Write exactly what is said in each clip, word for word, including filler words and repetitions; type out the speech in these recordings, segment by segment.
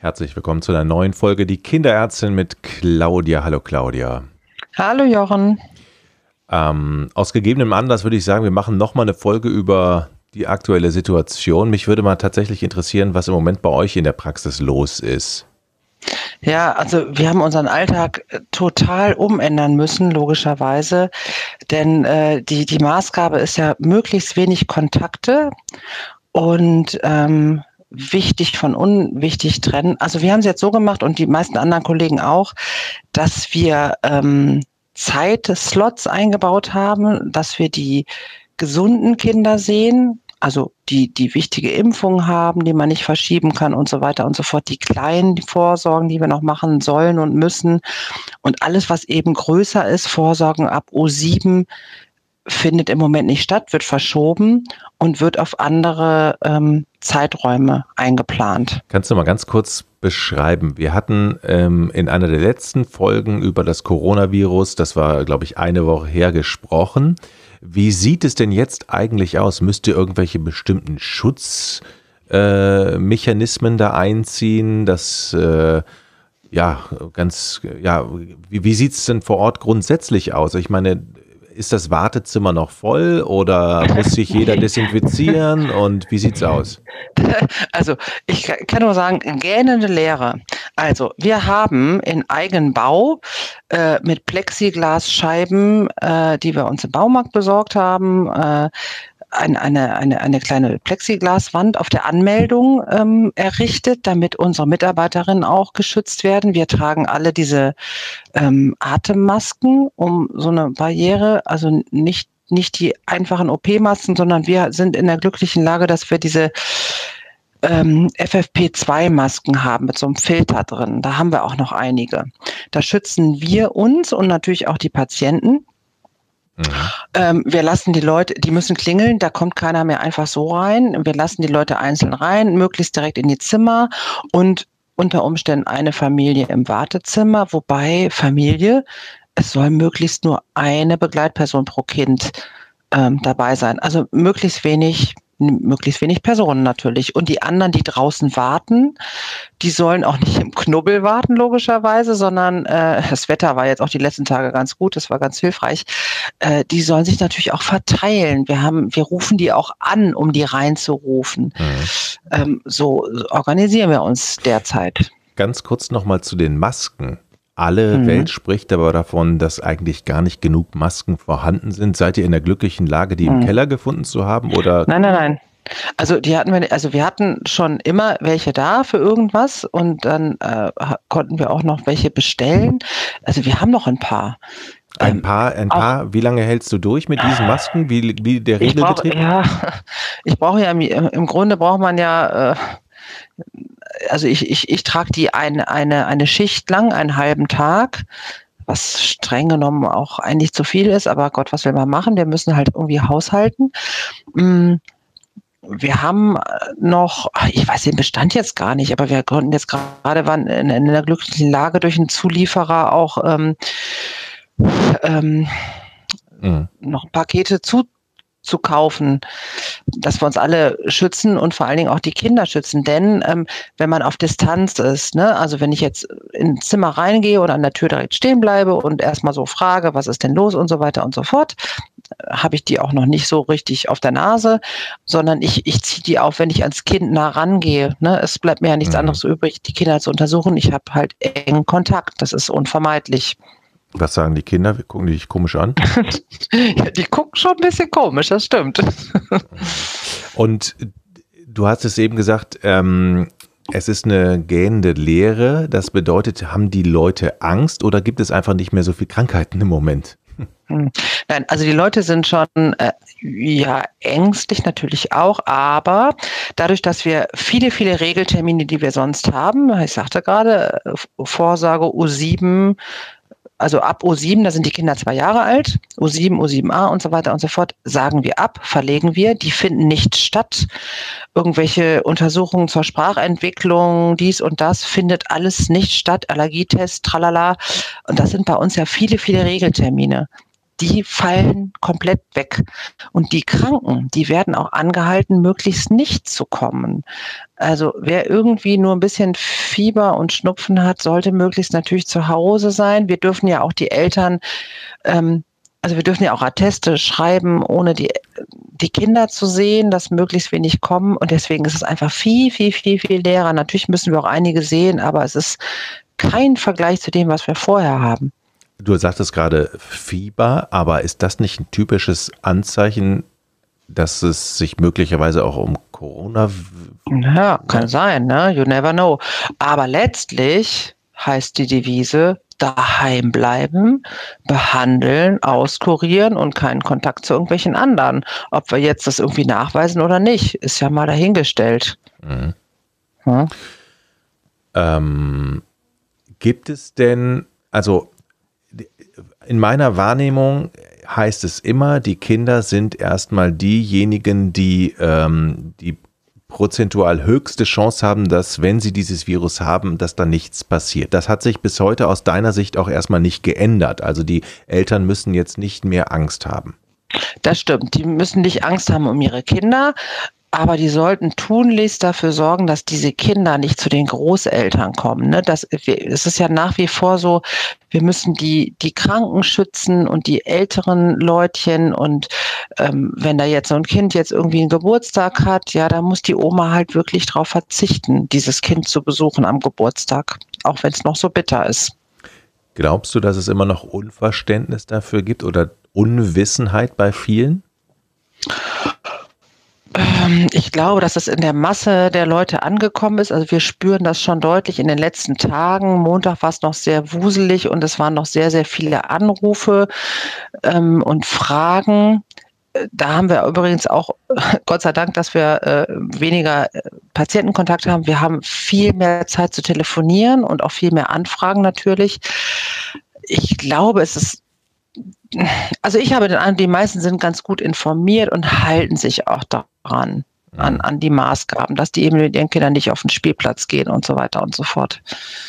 Herzlich willkommen zu einer neuen Folge Die Kinderärztin mit Claudia. Hallo Claudia. Hallo Jochen. Ähm, aus gegebenem Anlass würde ich sagen, wir machen nochmal eine Folge über die aktuelle Situation. Mich würde mal tatsächlich interessieren, was im Moment bei euch in der Praxis los ist. Ja, also wir haben unseren Alltag total umändern müssen, logischerweise, denn äh, die, die Maßgabe ist ja möglichst wenig Kontakte und ähm, wichtig von unwichtig trennen. Also wir haben es jetzt so gemacht und die meisten anderen Kollegen auch, dass wir ähm, Zeitslots eingebaut haben, dass wir die gesunden Kinder sehen, also die, die wichtige Impfungen haben, die man nicht verschieben kann und so weiter und so fort, die kleinen Vorsorgen, die wir noch machen sollen und müssen und alles, was eben größer ist, Vorsorgen ab O sieben, findet im Moment nicht statt, wird verschoben und wird auf andere ähm, Zeiträume eingeplant. Kannst du mal ganz kurz beschreiben? Wir hatten ähm, in einer der letzten Folgen über das Coronavirus, das war, glaube ich, eine Woche her, gesprochen. Wie sieht es denn jetzt eigentlich aus? Müsst ihr irgendwelche bestimmten Schutzmechanismen äh, da einziehen? Das, äh, ja, ganz, ja, wie, wie sieht es denn vor Ort grundsätzlich aus? Ich meine, ist das Wartezimmer noch voll oder muss sich jeder desinfizieren und wie sieht's aus? Also ich kann nur sagen, gähnende Leere. Also wir haben in Eigenbau äh, mit Plexiglasscheiben, äh, die wir uns im Baumarkt besorgt haben, äh, eine, eine, eine, eine kleine Plexiglaswand auf der Anmeldung ähm, errichtet, damit unsere Mitarbeiterinnen auch geschützt werden. Wir tragen alle diese ähm, Atemmasken, um so eine Barriere, also nicht nicht die einfachen O P-Masken, sondern wir sind in der glücklichen Lage, dass wir diese ähm, F F P zwei Masken haben mit so einem Filter drin. Da haben wir auch noch einige. Da schützen wir uns und natürlich auch die Patienten. Mhm. Ähm, wir lassen die Leute, die müssen klingeln, da kommt keiner mehr einfach so rein. Wir lassen die Leute einzeln rein, möglichst direkt in die Zimmer und unter Umständen eine Familie im Wartezimmer, wobei Familie, es soll möglichst nur eine Begleitperson pro Kind ähm, dabei sein. Also möglichst wenig, möglichst wenig Personen natürlich. Und die anderen, die draußen warten, die sollen auch nicht im Knubbel warten, logischerweise, sondern äh, das Wetter war jetzt auch die letzten Tage ganz gut, das war ganz hilfreich. Äh, die sollen sich natürlich auch verteilen. Wir haben, wir rufen die auch an, um die reinzurufen. Mhm. Ähm, so organisieren wir uns derzeit. Ganz kurz nochmal zu den Masken. Alle mhm. Welt spricht aber davon, dass eigentlich gar nicht genug Masken vorhanden sind. Seid ihr in der glücklichen Lage, die mhm. im Keller gefunden zu haben? Oder? Nein, nein, nein. Also die hatten wir, also wir hatten schon immer welche da für irgendwas und dann äh, konnten wir auch noch welche bestellen. Also wir haben noch ein paar. Ein paar, ein paar. Auch, wie lange hältst du durch mit diesen Masken? Wie, wie der Regelbetrieb? Ich brauch, ja, ich brauche ja, im Grunde braucht man ja, äh, also ich, ich, ich trage die eine, eine, eine Schicht lang, einen halben Tag, was streng genommen auch eigentlich zu viel ist, aber Gott, was will man machen? Wir müssen halt irgendwie haushalten. Wir haben noch, ich weiß den Bestand jetzt gar nicht, aber wir konnten jetzt gerade, waren in, in einer glücklichen Lage durch einen Zulieferer auch ähm, ähm, mhm. noch Pakete zu zu kaufen, dass wir uns alle schützen und vor allen Dingen auch die Kinder schützen. Denn ähm, wenn man auf Distanz ist, ne, also wenn ich jetzt ins Zimmer reingehe oder an der Tür direkt stehen bleibe und erstmal so frage, was ist denn los und so weiter und so fort, habe ich die auch noch nicht so richtig auf der Nase, sondern ich, ich ziehe die auf, wenn ich ans Kind nah rangehe. Ne? Es bleibt mir ja nichts mhm. anderes übrig, die Kinder zu untersuchen. Ich habe halt engen Kontakt, das ist unvermeidlich. Was sagen die Kinder? Gucken die dich komisch an? Ja, die gucken schon ein bisschen komisch, das stimmt. Und du hast es eben gesagt, ähm, es ist eine gähnende Leere. Das bedeutet, haben die Leute Angst oder gibt es einfach nicht mehr so viele Krankheiten im Moment? Nein, also die Leute sind schon äh, ja ängstlich natürlich auch, aber dadurch, dass wir viele, viele Regeltermine, die wir sonst haben, ich sagte gerade, Vorsorge O sieben, also ab O sieben, da sind die Kinder zwei Jahre alt, O sieben, O sieben a und so weiter und so fort, sagen wir ab, verlegen wir, die finden nicht statt. Irgendwelche Untersuchungen zur Sprachentwicklung, dies und das, findet alles nicht statt, Allergietest, tralala. Und das sind bei uns ja viele, viele Regeltermine. die fallen komplett weg. Und die Kranken, die werden auch angehalten, möglichst nicht zu kommen. Also wer irgendwie nur ein bisschen Fieber und Schnupfen hat, sollte möglichst natürlich zu Hause sein. Wir dürfen ja auch die Eltern, ähm, also wir dürfen ja auch Atteste schreiben, ohne die, die Kinder zu sehen, dass möglichst wenig kommen. Und deswegen ist es einfach viel, viel, viel, viel leerer. Natürlich müssen wir auch einige sehen, aber es ist kein Vergleich zu dem, was wir vorher haben. Du sagtest gerade Fieber, aber ist das nicht ein typisches Anzeichen, dass es sich möglicherweise auch um Corona... Ja, kann sein, ne? You never know. Aber letztlich heißt die Devise, daheim bleiben, behandeln, auskurieren und keinen Kontakt zu irgendwelchen anderen. Ob wir jetzt das irgendwie nachweisen oder nicht, ist ja mal dahingestellt. Mhm. Hm? Ähm, gibt es denn, also in meiner Wahrnehmung heißt es immer, die Kinder sind erstmal diejenigen, die ähm, die prozentual höchste Chance haben, dass, wenn sie dieses Virus haben, dass da nichts passiert. Das hat sich bis heute aus deiner Sicht auch erstmal nicht geändert. Also die Eltern müssen jetzt nicht mehr Angst haben. Das stimmt. Die müssen nicht Angst haben um ihre Kinder. Aber die sollten tunlichst dafür sorgen, dass diese Kinder nicht zu den Großeltern kommen. Ne? Das, es ist ja nach wie vor so, wir müssen die, die Kranken schützen und die älteren Leutchen. Und ähm, wenn da jetzt so ein Kind jetzt irgendwie einen Geburtstag hat, ja, da muss die Oma halt wirklich drauf verzichten, dieses Kind zu besuchen am Geburtstag, auch wenn es noch so bitter ist. Glaubst du, dass es immer noch Unverständnis dafür gibt oder Unwissenheit bei vielen? Ich glaube, dass es in der Masse der Leute angekommen ist. Also wir spüren das schon deutlich in den letzten Tagen. Montag war es noch sehr wuselig und es waren noch sehr, sehr viele Anrufe ähm, und Fragen. Da haben wir übrigens auch, Gott sei Dank, dass wir äh, weniger äh, Patientenkontakt haben. Wir haben viel mehr Zeit zu telefonieren und auch viel mehr Anfragen natürlich. Ich glaube, es ist Also ich habe den Eindruck, die meisten sind ganz gut informiert und halten sich auch daran, an, an die Maßgaben, dass die eben mit ihren Kindern nicht auf den Spielplatz gehen und so weiter und so fort.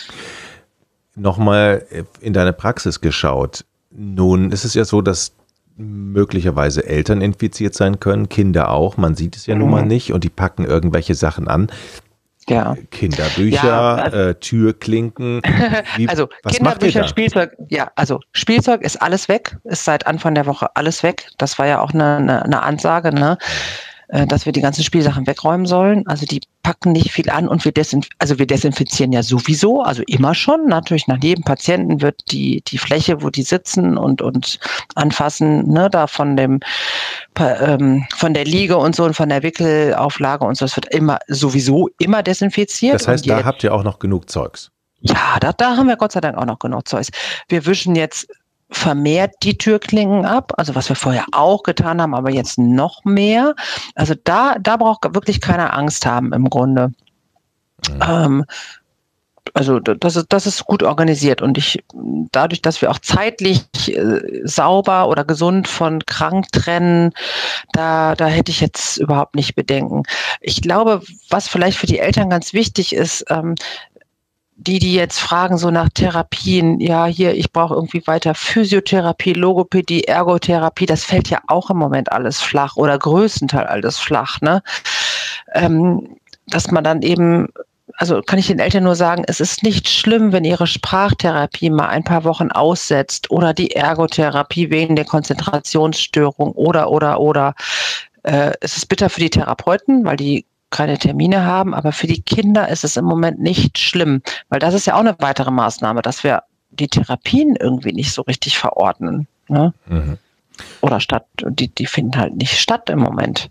Nochmal in deine Praxis geschaut. Nun ist es ja so, dass möglicherweise Eltern infiziert sein können, Kinder auch. Man sieht es ja nun mal nicht und die packen irgendwelche Sachen an. Ja. Kinderbücher, ja, also, äh, Türklinken. Wie, also was Kinderbücher, Spielzeug, ja, also Spielzeug ist alles weg, ist seit Anfang der Woche alles weg. Das war ja auch eine, eine, eine Ansage, ne, dass wir die ganzen Spielsachen wegräumen sollen. Also die packen nicht viel an und wir desinf- also wir desinfizieren ja sowieso, also immer schon. Natürlich nach jedem Patienten wird die die Fläche, wo die sitzen und und anfassen, ne, da von dem ähm, von der Liege und so und von der Wickelauflage und so, das wird immer sowieso immer desinfiziert. Das heißt, da habt ihr auch noch genug Zeugs? Ja, da, da haben wir Gott sei Dank auch noch genug Zeugs. Wir wischen jetzt vermehrt die Türklinken ab, also was wir vorher auch getan haben, aber jetzt noch mehr. Also da, da braucht wirklich keiner Angst haben im Grunde. Mhm. Ähm, also das ist, das ist gut organisiert und ich, dadurch, dass wir auch zeitlich äh, sauber oder gesund von krank trennen, da, da hätte ich jetzt überhaupt nicht Bedenken. Ich glaube, was vielleicht für die Eltern ganz wichtig ist, ähm, die, die jetzt fragen so nach Therapien, ja, hier, ich brauche irgendwie weiter Physiotherapie, Logopädie, Ergotherapie, das fällt ja auch im Moment alles flach oder größtenteils alles flach, ne? Ähm, dass man dann eben, also kann ich den Eltern nur sagen, es ist nicht schlimm, wenn ihre Sprachtherapie mal ein paar Wochen aussetzt oder die Ergotherapie wegen der Konzentrationsstörung oder, oder, oder. Äh, es ist bitter für die Therapeuten, weil die keine Termine haben, aber für die Kinder ist es im Moment nicht schlimm, weil das ist ja auch eine weitere Maßnahme, dass wir die Therapien irgendwie nicht so richtig verordnen, ne? Mhm. Oder statt, die, die finden halt nicht statt im Moment.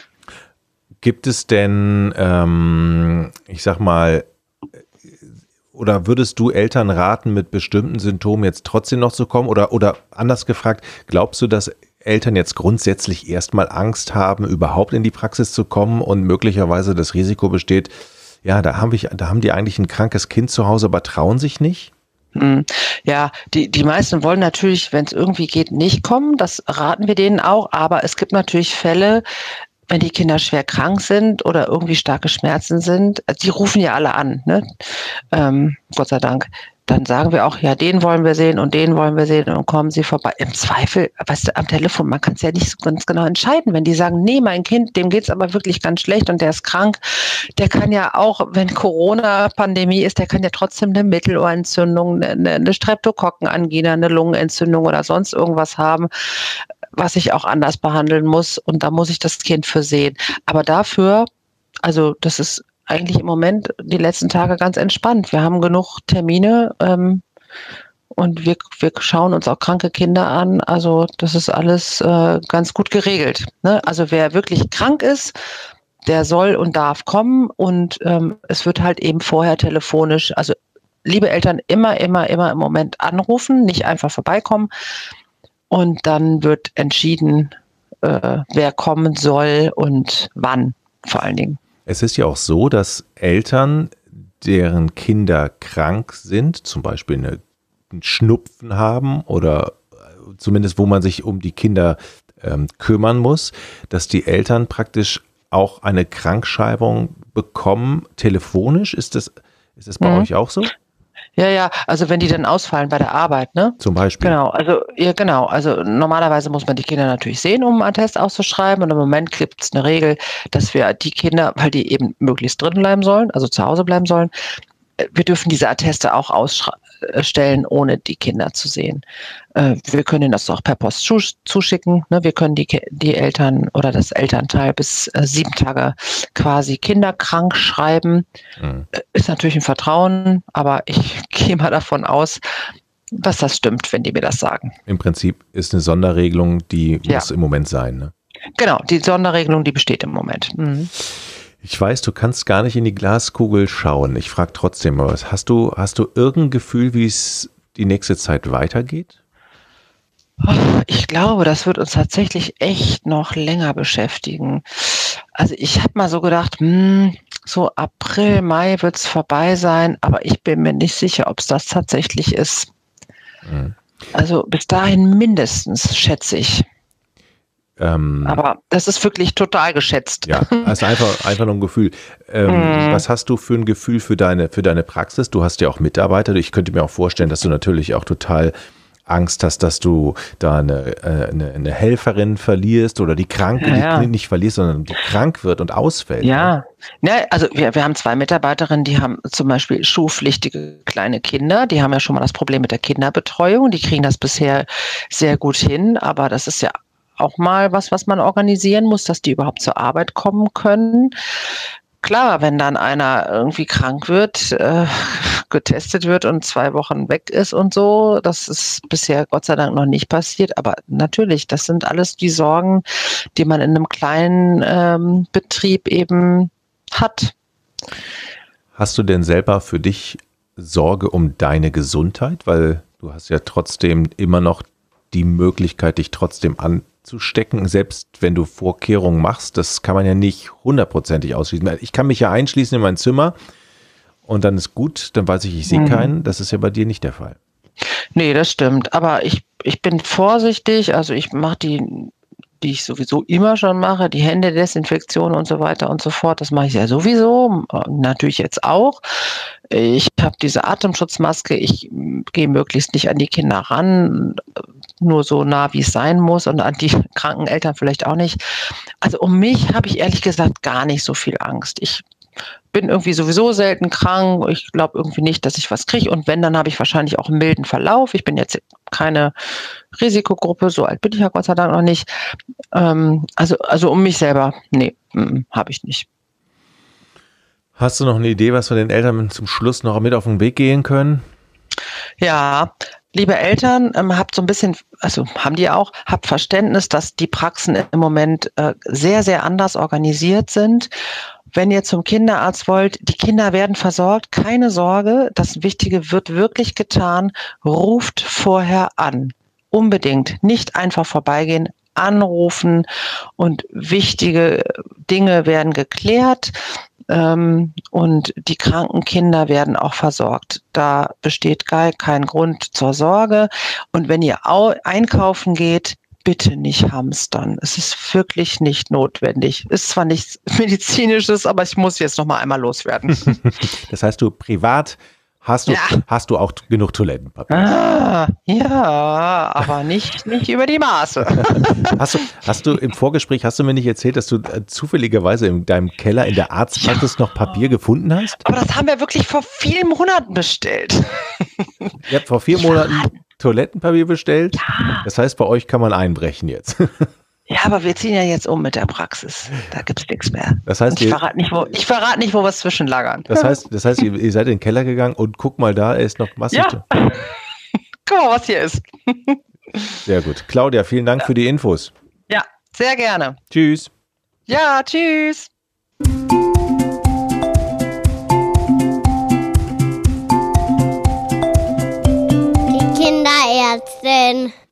Gibt es denn, ähm, ich sag mal, oder würdest du Eltern raten, mit bestimmten Symptomen jetzt trotzdem noch zu kommen? Oder, oder anders gefragt, glaubst du, dass Eltern jetzt grundsätzlich erstmal Angst haben, überhaupt in die Praxis zu kommen und möglicherweise das Risiko besteht, ja, da haben wir, da haben die eigentlich ein krankes Kind zu Hause, aber trauen sich nicht? Ja, die, die meisten wollen natürlich, wenn es irgendwie geht, nicht kommen. Das raten wir denen auch. Aber es gibt natürlich Fälle, wenn die Kinder schwer krank sind oder irgendwie starke Schmerzen sind. Die rufen ja alle an, ne? Ähm, Gott sei Dank. dann sagen wir auch, ja, den wollen wir sehen und den wollen wir sehen und kommen Sie vorbei. Im Zweifel, weißt du, am Telefon, man kann es ja nicht so ganz genau entscheiden. Wenn die sagen, nee, mein Kind, dem geht's aber wirklich ganz schlecht und der ist krank, der kann ja auch, wenn Corona-Pandemie ist, der kann ja trotzdem eine Mittelohrentzündung, eine, eine Streptokokkenangina, eine Lungenentzündung oder sonst irgendwas haben, was ich auch anders behandeln muss. Und da muss ich das Kind für sehen. Aber dafür, also das ist eigentlich im Moment die letzten Tage ganz entspannt. Wir haben genug Termine ähm, und wir, wir schauen uns auch kranke Kinder an. Also das ist alles äh, ganz gut geregelt. Ne? Also wer wirklich krank ist, der soll und darf kommen und ähm, es wird halt eben vorher telefonisch, also liebe Eltern, immer, immer, immer im Moment anrufen, nicht einfach vorbeikommen und dann wird entschieden, äh, wer kommen soll und wann vor allen Dingen. Es ist ja auch so, dass Eltern, deren Kinder krank sind, zum Beispiel eine, einen Schnupfen haben oder zumindest wo man sich um die Kinder ähm, kümmern muss, dass die Eltern praktisch auch eine Krankschreibung bekommen, telefonisch. Ist das, ist das bei mhm. euch auch so? Ja, ja, also wenn die dann ausfallen bei der Arbeit, ne? Zum Beispiel. Genau, also ja, genau. Also normalerweise muss man die Kinder natürlich sehen, um einen Attest auszuschreiben. Und im Moment gibt es eine Regel, dass wir die Kinder, weil die eben möglichst drin bleiben sollen, also zu Hause bleiben sollen, wir dürfen diese Atteste auch ausstellen, ohne die Kinder zu sehen. Wir können ihnen das auch per Post zuschicken. Wir können die, die Eltern oder das Elternteil bis sieben Tage quasi kinderkrank schreiben. Mhm. Ist natürlich ein Vertrauen, aber ich gehe mal davon aus, dass das stimmt, wenn die mir das sagen. Im Prinzip ist eine Sonderregelung, die ja. muss im Moment sein, ne? Genau, die Sonderregelung, die besteht im Moment. Mhm. Ich weiß, du kannst gar nicht in die Glaskugel schauen. Ich frage trotzdem mal was. Hast du, hast du irgendein Gefühl, wie es die nächste Zeit weitergeht? Ich glaube, das wird uns tatsächlich echt noch länger beschäftigen. Also ich habe mal so gedacht, hm, so April, Mai wird es vorbei sein, aber ich bin mir nicht sicher, ob es das tatsächlich ist. Mhm. Also bis dahin mindestens, schätze ich. Ähm, aber das ist wirklich total geschätzt. Ja, also einfach, einfach nur ein Gefühl. Ähm, mm. Was hast du für ein Gefühl für deine, für deine Praxis? Du hast ja auch Mitarbeiter. Ich könnte mir auch vorstellen, dass du natürlich auch total Angst hast, dass du da eine, eine, eine Helferin verlierst oder die Kranke, ja. die nicht verlierst, sondern die krank wird und ausfällt. Ja, ne? Ja, also wir, wir haben zwei Mitarbeiterinnen, die haben zum Beispiel schulpflichtige kleine Kinder. Die haben ja schon mal das Problem mit der Kinderbetreuung. Die kriegen das bisher sehr gut hin, aber das ist ja auch mal was, was man organisieren muss, dass die überhaupt zur Arbeit kommen können. Klar, wenn dann einer irgendwie krank wird, äh, getestet wird und zwei Wochen weg ist und so, das ist bisher Gott sei Dank noch nicht passiert. Aber natürlich, das sind alles die Sorgen, die man in einem kleinen ähm, Betrieb eben hat. Hast du denn selber für dich Sorge um deine Gesundheit? Weil du hast ja trotzdem immer noch die Möglichkeit, dich trotzdem anzustecken, selbst wenn du Vorkehrungen machst. Das kann man ja nicht hundertprozentig ausschließen. Ich kann mich ja einschließen in mein Zimmer und dann ist gut, dann weiß ich, ich sehe keinen. Das ist ja bei dir nicht der Fall. Nee, das stimmt. Aber ich, ich bin vorsichtig. Also ich mache die, die ich sowieso immer schon mache, die Händedesinfektion und so weiter und so fort. Das mache ich ja sowieso, natürlich jetzt auch. Ich habe diese Atemschutzmaske. Ich gehe möglichst nicht an die Kinder ran, nur so nah, wie es sein muss, und an die kranken Eltern vielleicht auch nicht. Also um mich habe ich ehrlich gesagt gar nicht so viel Angst. Ich bin irgendwie sowieso selten krank. Ich glaube irgendwie nicht, dass ich was kriege. Und wenn, dann habe ich wahrscheinlich auch einen milden Verlauf. Ich bin jetzt keine Risikogruppe, so alt bin ich ja Gott sei Dank noch nicht. Ähm, also, also um mich selber, nee, habe ich nicht. Hast du noch eine Idee, was wir den Eltern zum Schluss noch mit auf den Weg gehen können? Ja, liebe Eltern, ähm, habt so ein bisschen, also haben die auch, habt Verständnis, dass die Praxen im Moment äh, sehr, sehr anders organisiert sind. Wenn ihr zum Kinderarzt wollt, die Kinder werden versorgt, keine Sorge, das Wichtige wird wirklich getan. Ruft vorher an. Unbedingt. Nicht einfach vorbeigehen, anrufen und wichtige Dinge werden geklärt. Ähm, und die kranken Kinder werden auch versorgt. Da besteht gar kein Grund zur Sorge. Und wenn ihr au- einkaufen geht, bitte nicht hamstern. Es ist wirklich nicht notwendig. Ist zwar nichts Medizinisches, aber ich muss jetzt noch mal einmal loswerden. Das heißt, du privat Hast du, Ja. hast du auch genug Toilettenpapier? Ah, ja, aber nicht, nicht über die Maße. Hast du, hast du im Vorgespräch, hast du mir nicht erzählt, dass du äh, zufälligerweise in deinem Keller in der Arztpraxis noch Papier gefunden hast? Aber das haben wir wirklich vor vielen Monaten bestellt. Ihr habt vor vier Monaten Toilettenpapier bestellt. Das heißt, bei euch kann man einbrechen jetzt. Ja, aber wir ziehen ja jetzt um mit der Praxis. Da gibt's nichts mehr. Das heißt, ich ihr- verrate nicht, wo, ich verrate nicht, wo wir es zwischenlagern. Das heißt, das heißt ihr, ihr seid in den Keller gegangen und guck mal da, er ist noch massig. Ja. Guck mal, was hier ist. Sehr gut. Claudia, vielen Dank für die Infos. Ja, sehr gerne. Tschüss. Ja, tschüss. Die Kinderärztin.